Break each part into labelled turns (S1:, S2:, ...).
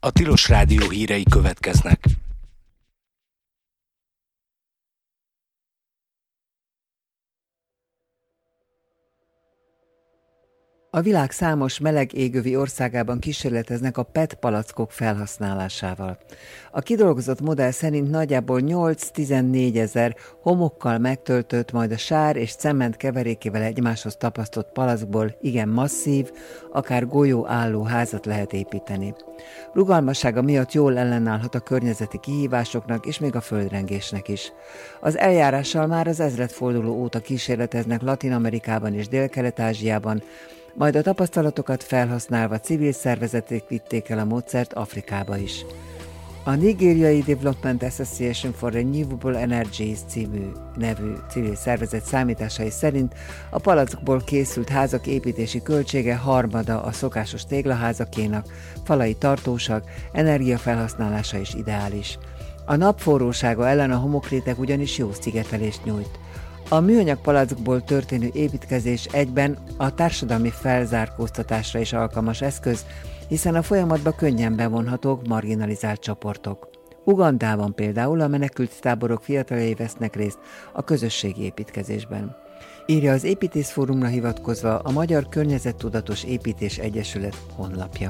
S1: A Tilos Rádió hírei következnek.
S2: A világ számos meleg égövi országában kísérleteznek a PET palackok felhasználásával. A kidolgozott modell szerint nagyjából 8-14 ezer homokkal megtöltött, majd a sár és cement keverékével egymáshoz tapasztott palackból igen masszív, akár golyóálló házat lehet építeni. Rugalmassága miatt jól ellenállhat a környezeti kihívásoknak és még a földrengésnek is. Az eljárással már az ezredforduló óta kísérleteznek Latin-Amerikában és Dél-Kelet-Ázsiában, majd a tapasztalatokat felhasználva civil szervezetek vitték el a módszert Afrikába is. A nigériai Development Association for Renewable Energies nevű civil szervezet számításai szerint a palackból készült házak építési költsége harmada a szokásos téglaházakénak, falai tartósak, energiafelhasználása is ideális. A nap forrósága ellen a homokréteg ugyanis jó szigetelést nyújt. A műanyag palackból történő építkezés egyben a társadalmi felzárkóztatásra is alkalmas eszköz, hiszen a folyamatba könnyen bevonhatók marginalizált csoportok. Ugandában például a menekült táborok fiataljai vesznek részt a közösségi építkezésben. Írja az Építészfórumra hivatkozva a Magyar Környezettudatos Építés Egyesület honlapja.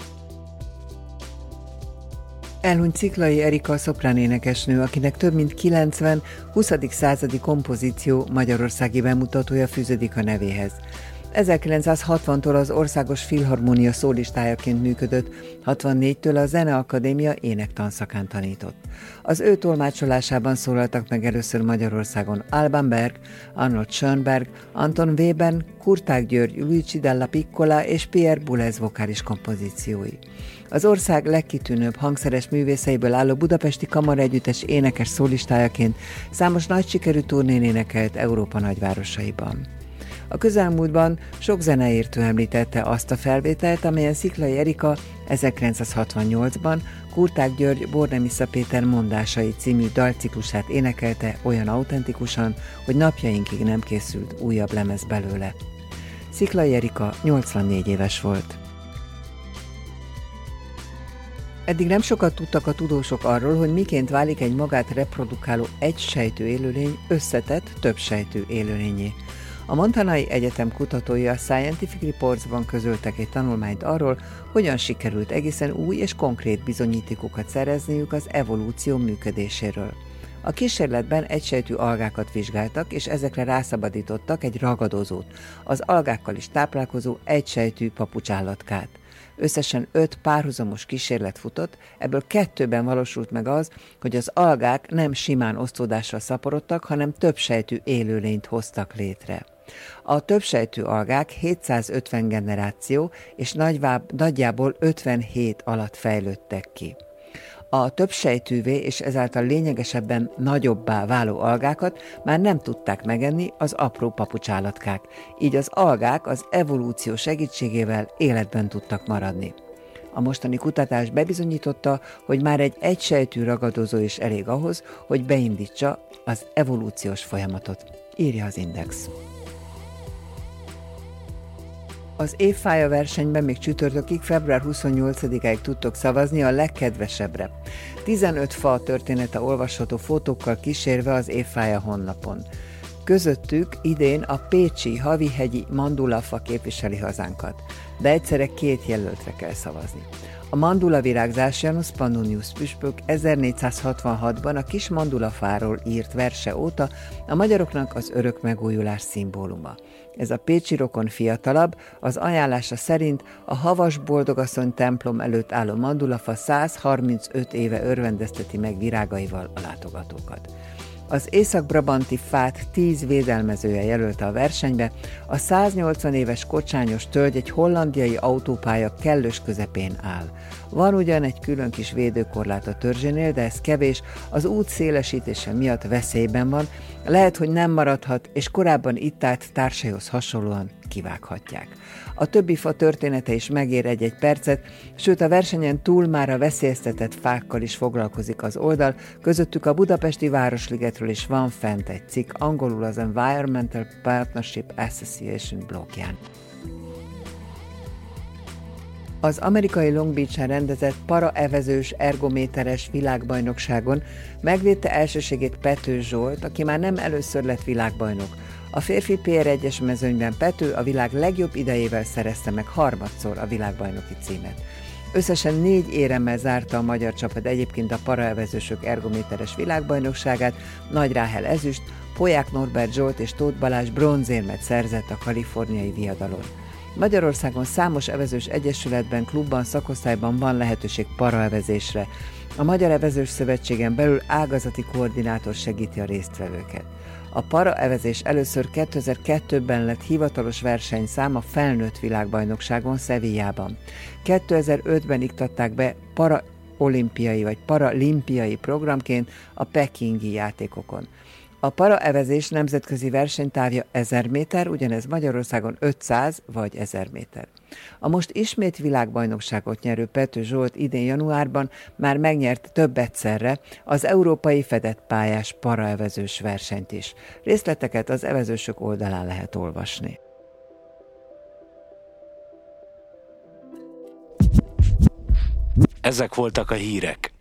S2: Elhunyt Sziklay Erika szopránénekesnő, akinek több mint 90 20. századi kompozíció magyarországi bemutatója fűződik a nevéhez. 1960-tól az Országos Filharmónia szólistájaként működött, 64-től a Zeneakadémia énektanszakán tanított. Az ő tolmácsolásában szólaltak meg először Magyarországon Alban Berg, Arnold Schönberg, Anton Webern, Kurtág György, Luigi della Piccola és Pierre Boulez vokális kompozíciói. Az ország legkitűnőbb hangszeres művészeiből álló budapesti kamaraegyüttes énekes szólistájaként számos nagy sikerű turnén énekelt Európa nagyvárosaiban. A közelmúltban sok zeneértő említette azt a felvételt, amelyen Sziklay Erika 1968-ban Kurtág György Bornemisza Péter mondásai című dalciklusát énekelte olyan autentikusan, hogy napjainkig nem készült újabb lemez belőle. Sziklay Erika 84 éves volt. Eddig nem sokat tudtak a tudósok arról, hogy miként válik egy magát reprodukáló egysejtű élőlény összetett többsejtű élőlényé. A Montanai Egyetem kutatói a Scientific Reports-ban közöltek egy tanulmányt arról, hogyan sikerült egészen új és konkrét bizonyítékokat szerezniük az evolúció működéséről. A kísérletben egysejtű algákat vizsgáltak, és ezekre rászabadítottak egy ragadozót, az algákkal is táplálkozó egysejtű papucsállatkát. Összesen 5 párhuzamos kísérlet futott, ebből 2-ben valósult meg az, hogy az algák nem simán osztódásra szaporodtak, hanem többsejtű élőlényt hoztak létre. A többsejtű algák 750 generáció és nagyjából 57 alatt fejlődtek ki. A többsejtűvé és ezáltal lényegesebben nagyobbá váló algákat már nem tudták megenni az apró papucsállatkák, így az algák az evolúció segítségével életben tudtak maradni. A mostani kutatás bebizonyította, hogy már egy egysejtű ragadozó is elég ahhoz, hogy beindítsa az evolúciós folyamatot, írja az Index. Az évfája versenyben még csütörtökig, február 28-áig tudtok szavazni a legkedvesebbre. 15 fa története olvasható fotókkal kísérve az évfája honlapon. Közöttük idén a pécsi Havihegyi mandulafa képviseli hazánkat, de egyszerre 2 jelöltre kell szavazni. A mandulavirágzás Janus Pannonius püspök 1466-ban a kis mandulafáról írt verse óta a magyaroknak az örök megújulás szimbóluma. Ez a pécsi rokon fiatalabb, az ajánlása szerint a Havas Boldogasszony templom előtt álló mandulafa 135 éve örvendezteti meg virágaival a látogatókat. Az észak-brabanti fát 10 védelmezője jelölte a versenybe, a 180 éves kocsányos tölgy egy hollandiai autópálya kellős közepén áll. Van ugyan egy külön kis védőkorlát a törzsénél, de ez kevés, az út szélesítése miatt veszélyben van, lehet, hogy nem maradhat, és korábban itt állt társaihoz hasonlóan kivághatják. A többi fa története is megér egy-egy percet, sőt a versenyen túl már a veszélyeztetett fákkal is foglalkozik az oldal, közöttük a budapesti Városligetről is van fent egy cikk, angolul az Environmental Partnership Association blogján. Az amerikai Long Beach-en rendezett paraevezős ergométeres világbajnokságon megvédte elsőségét Pető Zsolt, aki már nem először lett világbajnok. A férfi PR1-es mezőnyben Pető a világ legjobb idejével szerezte meg harmadszor a világbajnoki címet. Összesen 4 éremmel zárta a magyar csapat egyébként a paraevezősök ergométeres világbajnokságát, Nagy Ráhel ezüst, Polyák Norbert Zsolt és Tóth Balázs bronzérmet szerzett a kaliforniai viadalon. Magyarországon számos evezős egyesületben, klubban, szakosztályban van lehetőség paraevezésre. A Magyar Evezős Szövetségen belül ágazati koordinátor segíti a résztvevőket. A paraevezés először 2002-ben lett hivatalos versenyszám a felnőtt világbajnokságon Sevillában. 2005-ben iktatták be paraolimpiai vagy paralimpiai programként a pekingi játékokon. A paraevezés nemzetközi versenytávja 1000 méter, ugyanez Magyarországon 500 vagy 1000 méter. A most ismét világbajnokságot nyerő Pető Zsolt idén januárban már megnyert több egyszerre az európai fedett pályás paraevezős versenyt is. Részleteket az evezősök oldalán lehet olvasni.
S1: Ezek voltak a hírek.